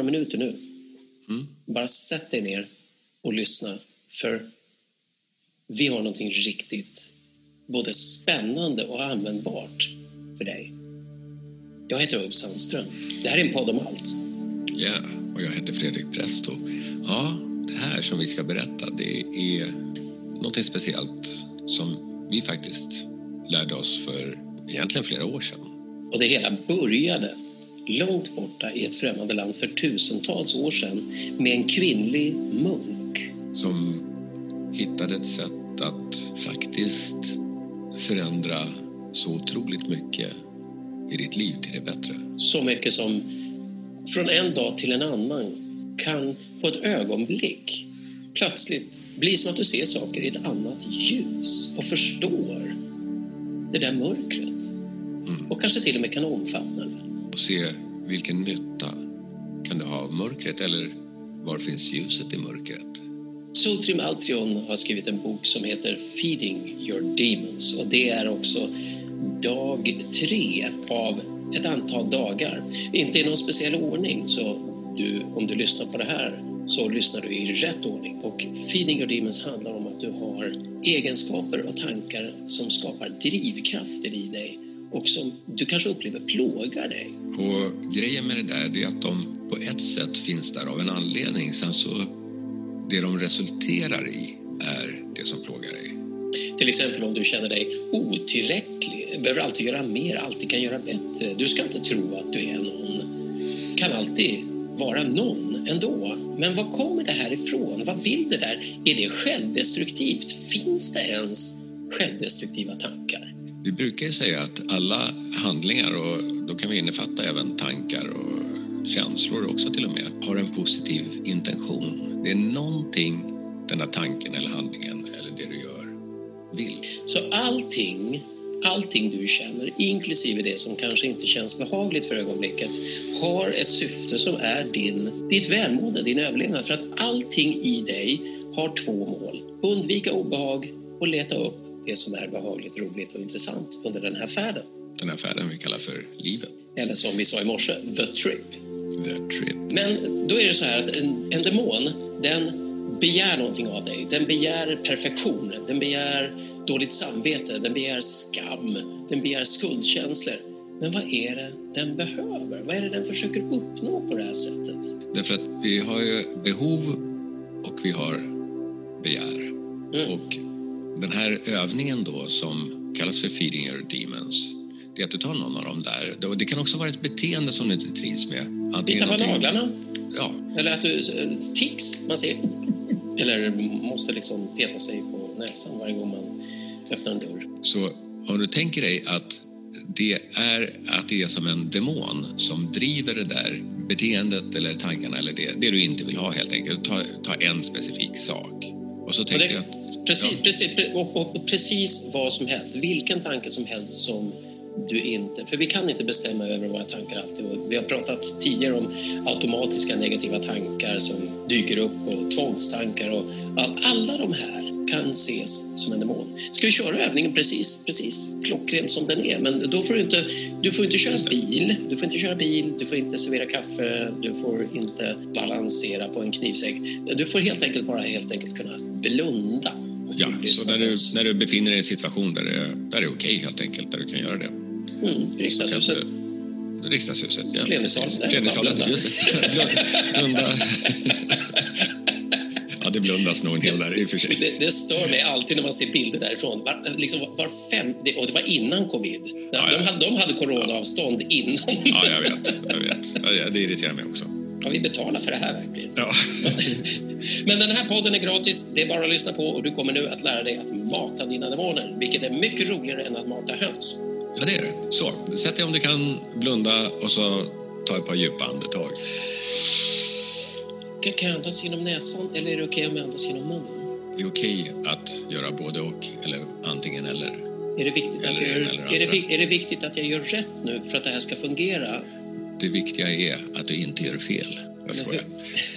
minuter nu. Bara sätt dig ner och lyssna. För vi har någonting riktigt både spännande och användbart för dig. Jag heter Ulf Sandström. Det här är en podd om allt. Ja, och jag heter Fredrik Presto. Ja, det här som vi ska berätta, det är något speciellt som vi faktiskt lärde oss för egentligen flera år sedan. Och det hela började långt borta i ett främmande land för tusentals år sedan med en kvinnlig munk. Som hittade ett sätt att faktiskt förändra så otroligt mycket i ditt liv till det bättre. Så mycket som från en dag till en annan kan på ett ögonblick plötsligt bli som att du ser saker i ett annat ljus och förstår det där mörkret. Och kanske till och med kan omfamna det. Och se vilken nytta kan du ha av mörkret, eller var finns ljuset i mörkret? Soltrim Altion har skrivit en bok som heter Feeding Your Demons, och det är också dag 3 av ett antal dagar. Inte i någon speciell ordning, så om du lyssnar på det här så lyssnar du i rätt ordning. Och Feeding Your Demons handlar om att du har egenskaper och tankar som skapar drivkrafter i dig och som du kanske upplever plågar dig. Och grejen med det där är att de på ett sätt finns där av en anledning. Sen så det de resulterar i är det som plågar dig. Till exempel om du känner dig otillräcklig, behöver alltid göra mer, alltid kan göra bättre. Du ska inte tro att du är någon, kan alltid vara någon ändå. Men var kommer det här ifrån? Vad vill det där? Är det självdestruktivt? Finns det ens självdestruktiva tankar? Vi brukar säga att alla handlingar, och då kan vi innefatta även tankar och känslor också till och med, har en positiv intention. Det är någonting den här tanken eller handlingen eller det du gör vill. Så allting du känner, inklusive det som kanske inte känns behagligt för ögonblicket, har ett syfte som är ditt välmående, din överlevnad. För att allting i dig har 2 mål. Undvika obehag och leta upp det som är behagligt, roligt och intressant under den här färden. Den här färden vi kallar för livet. Eller som vi sa i morse, the trip. The trip. Men då är det så här att en demon, den begär någonting av dig. Den begär perfektion, den begär dåligt samvete, den begär skam, den begär skuldkänslor. Men vad är det den behöver? Vad är det den försöker uppnå på det här sättet? Därför att vi har ju behov och vi har begär. Och den här övningen då som kallas för Feeding Your Demons, det är att du tar någon av dem där. Det kan också vara ett beteende som du inte trivs med. Vi tappar naglarna. Ja. Eller att du tics, man ser. Eller måste liksom peta sig på näsan varje gång man öppnar en dörr. Så om du tänker dig att det är som en demon som driver det där beteendet eller tankarna eller det du inte vill ha helt enkelt. Ta en specifik sak. Och så tänker jag att Precis vad som helst. Vilken tanke som helst som du inte... För vi kan inte bestämma över våra tankar alltid. Vi har pratat tidigare om automatiska negativa tankar som dyker upp och tvångstankar. Och alla de här kan ses som en demon. Ska vi köra övningen precis klockrent som den är? Men då får du får inte köra bil. Du får inte köra bil. Du får inte servera kaffe. Du får inte balansera på en knivsägg. Du får helt enkelt kunna blunda. Ja, så när du befinner dig i en situation där det är okej helt enkelt, där du kan göra det. Riksdagshuset. Riksdagshuset, ja. Plenisalen, just det. Blunda. Ja, det blundas nog en hel där i och för sig. Det stör mig alltid när man ser bilder därifrån. Var 5, och det var innan covid. De hade coronaavstånd innan. Ja, jag vet. Ja, det irriterar mig också. Ja, vi betalar för det här verkligen. Ja. Men den här podden är gratis, det är bara att lyssna på, och du kommer nu att lära dig att mata dina demoner, vilket är mycket roligare än att mata höns. Ja, det är det. Så, sätt dig om du kan blunda och så ta ett par djupa andetag. Kan jag andas genom näsan eller är det okej om jag andas genom munnen? Det är okej att göra både och, eller antingen eller. Är det viktigt att jag gör rätt nu för att det här ska fungera? Det viktiga är att du inte gör fel. Jag skojar.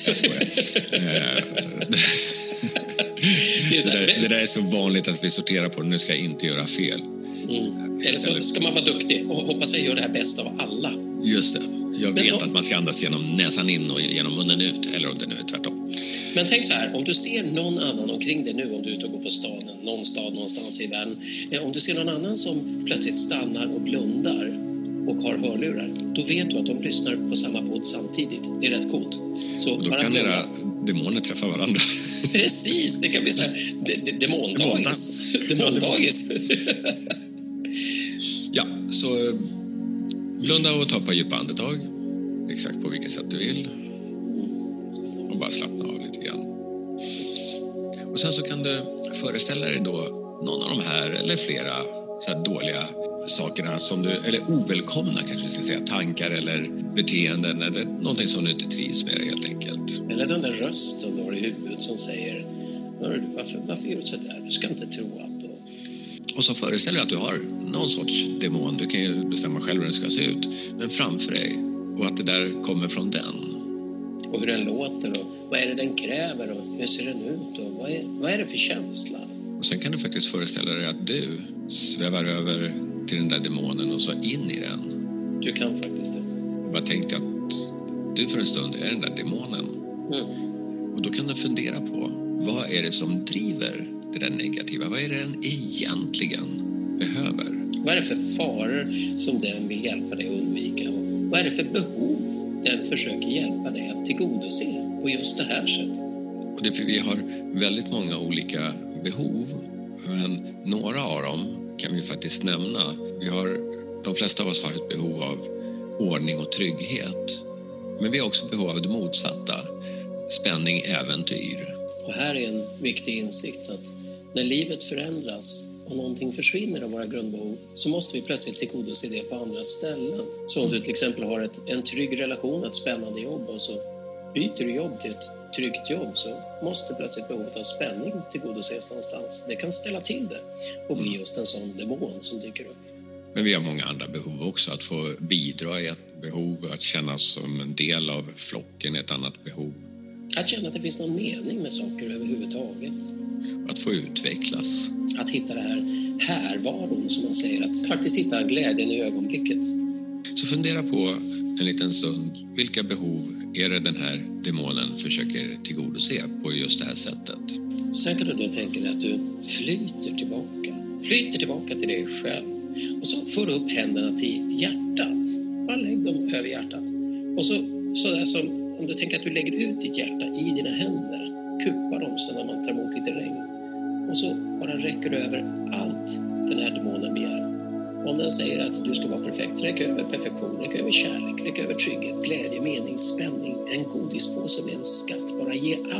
Det där är så vanligt att vi sorterar på det. Nu ska jag inte göra fel. Eller så ska man vara duktig och hoppas jag gör det här bäst av alla. Just Jag vet att man ska andas genom näsan in och genom munnen ut, eller om det nu är tvärtom. Men tänk så här, om du ser någon annan omkring dig nu, om du är ute och går på stan, någon stad någonstans i världen, om du ser någon annan som plötsligt stannar och blundar och har hörlurar, då vet du att de lyssnar på samma podd samtidigt. Det är rätt coolt. Så då kan era demoner träffa varandra. Precis, det kan bli så här demondagis. Ja, så blunda och ta på djupa andetag. Exakt på vilket sätt du vill. Och bara slappna av lite grann. Precis. Och sen så kan du föreställa dig då någon av de här eller flera så här dåliga sakerna som du, eller ovälkomna kanske vi ska säga, tankar eller beteenden eller någonting som du inte trivs med helt enkelt. Eller den där rösten du har i huvudet som säger varför gör du så där? Du ska inte tro att... Och så föreställer att du har någon sorts demon. Du kan ju bestämma själv hur den ska se ut. Men framför dig. Och att det där kommer från den. Och hur den låter och vad är det den kräver och hur ser den ut och vad är det för känsla? Och sen kan du faktiskt föreställa dig att du svävar över till den där demonen och så in i den. Du kan faktiskt det. Och bara tänk dig att du för en stund är den där demonen. Och då kan du fundera på vad är det som driver det där negativa? Vad är det den egentligen behöver? Vad är det för faror som den vill hjälpa dig att undvika? Och vad är det för behov den försöker hjälpa dig att tillgodose på just det här sättet? Och det är för vi har väldigt många olika behov, men några av dem kan vi faktiskt nämna. De flesta av oss har ett behov av ordning och trygghet. Men vi har också behov av det motsatta. Spänning, äventyr. Och här är en viktig insikt att när livet förändras och någonting försvinner av våra grundbehov så måste vi plötsligt tillgodose det på andra ställen. Så om du till exempel har en trygg relation, ett spännande jobb och så byter du jobb till ett tryggt jobb så måste plötsligt behovet av spänning tillgodoses någonstans. Det kan ställa till det och bli just en sån demon som dyker upp. Men vi har många andra behov också. Att få bidra i ett behov, att känna som en del av flocken ett annat behov. Att känna att det finns någon mening med saker överhuvudtaget. Att få utvecklas. Att hitta det här härvaron som man säger, att faktiskt hitta glädjen i ögonblicket. Så fundera på en liten stund, vilka behov är det den här demonen försöker tillgodose på just det här sättet? Sen kan du då tänka dig att du flyter tillbaka till dig själv. Och så får du upp händerna till hjärtat. Bara lägg dem över hjärtat. Och så där som om du tänker att du lägger ut ditt hjärta i dina händer. Kuppar dem så när man tar emot lite regn. Och så bara räcker du över allt den här demonen begär. Om den säger att du ska vara perfekt, räck över perfektion, räck över kärlek, räck över trygghet, glädje, mening, spänning, en godispåse med en skatt. Bara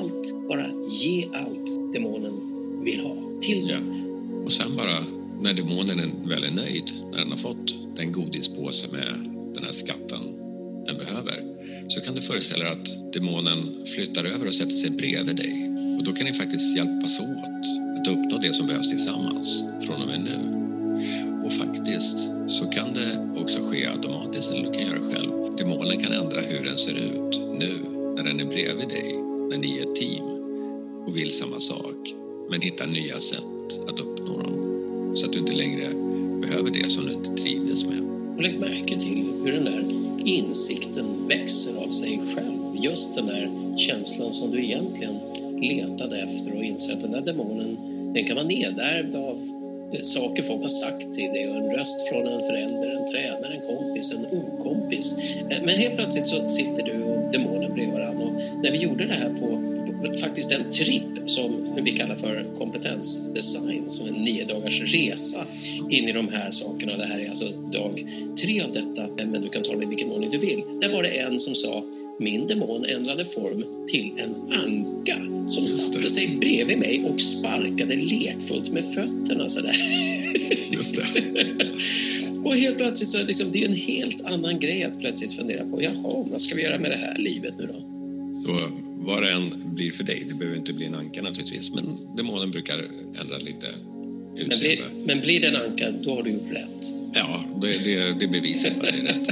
ge allt demonen vill ha till dig. Ja. Och sen bara, när demonen väl är nöjd, när den har fått den godispåse med den här skatten den behöver, så kan du föreställa dig att demonen flyttar över och sätter sig bredvid dig. Och då kan ni faktiskt hjälpas åt att uppnå det som behövs tillsammans från och med nu. Och faktiskt så kan det också ske automatiskt, eller du kan göra det själv. Demonen kan ändra hur den ser ut nu när den är bredvid dig, när ni är ett team och vill samma sak, men hitta nya sätt att uppnå dem. Så att du inte längre behöver det som du inte trivdes med. Och lägg märke till hur den där insikten växer av sig själv. Just den där känslan som du egentligen letade efter och inser att den där demonen, den kan vara nedärvd av saker folk har sagt till dig och en röst från en förälder, en tränare, en kompis, en okompis. Men helt plötsligt så sitter du och demonen bredvid varandra. Och när vi gjorde det här på faktiskt en tripp som vi kallar för kompetensdesign, som en 9 dagars resa in i de här sakerna. Det här är alltså dag 3 av detta, men du kan ta det med vilken ordning du vill. Där var det en som sa: min demon ändrade form till en anka som satte sig bredvid mig och sparkade lekfullt med fötterna sådär. Just det. Och helt plötsligt så liksom, det är en helt annan grej att plötsligt fundera på, jaha, vad ska vi göra med det här livet nu då? Så vad det än blir för dig, det behöver inte bli en anka naturligtvis, men demonen brukar ändra lite utseende. Men blir det en anka, då har du gjort rätt. Ja, det bevisar att det är rätt.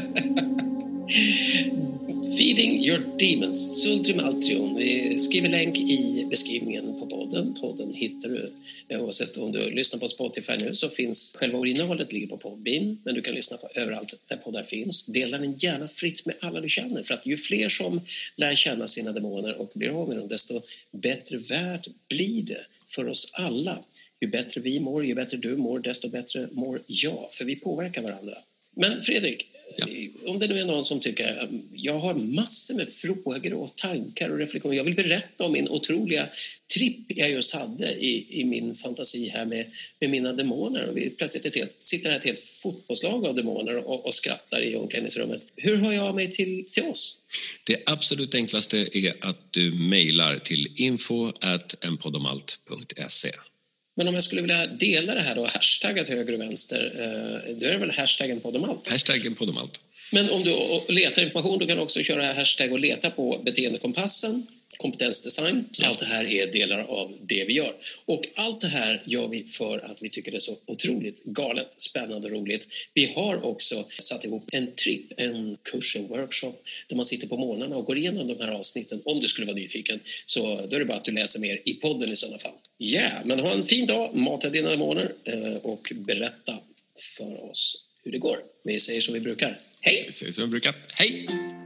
Feeding your demons, Sultrim Altrium. Vi skriver länk i beskrivningen på podden. podden. Podden hittar du oavsett om du lyssnar på Spotify nu, så finns själva innehållet ligger på Podbean, men du kan lyssna på överallt där poddar finns. Dela den gärna fritt med alla du känner, för att ju fler som lär känna sina demoner och blir av med dem, desto bättre värld blir det för oss alla. Ju bättre vi mår, ju bättre du mår, desto bättre mår jag, för vi påverkar varandra. Men Fredrik, om det nu är någon som tycker jag har massor med frågor och tankar och reflektioner. Jag vill berätta om min otroliga tripp jag just hade i min fantasi här med mina demoner. Och vi plötsligt sitter här ett helt fotbollslag av demoner och skrattar i omklädningsrummet. Hur hör jag mig till oss? Det absolut enklaste är att du mejlar till info@enpoddomalt.se. Men om jag skulle vilja dela det här och hashtagga till höger och vänster, då är det väl hashtaggen poddomalt? Hashtaggen poddomalt. Men om du letar information, då kan du också köra hashtag och leta på beteendekompassen, kompetensdesign. Allt det här är delar av det vi gör. Och allt det här gör vi för att vi tycker det är så otroligt galet, spännande och roligt. Vi har också satt ihop en tripp, en kurs, en workshop där man sitter på morgnarna och går igenom de här avsnitten. Om du skulle vara nyfiken, så då är det bara att du läser mer i podden i sådana fall. Men ha en fin dag, mata dina demoner och berätta för oss hur det går. Vi säger som vi brukar. Hej! Vi säger som vi brukar. Hej!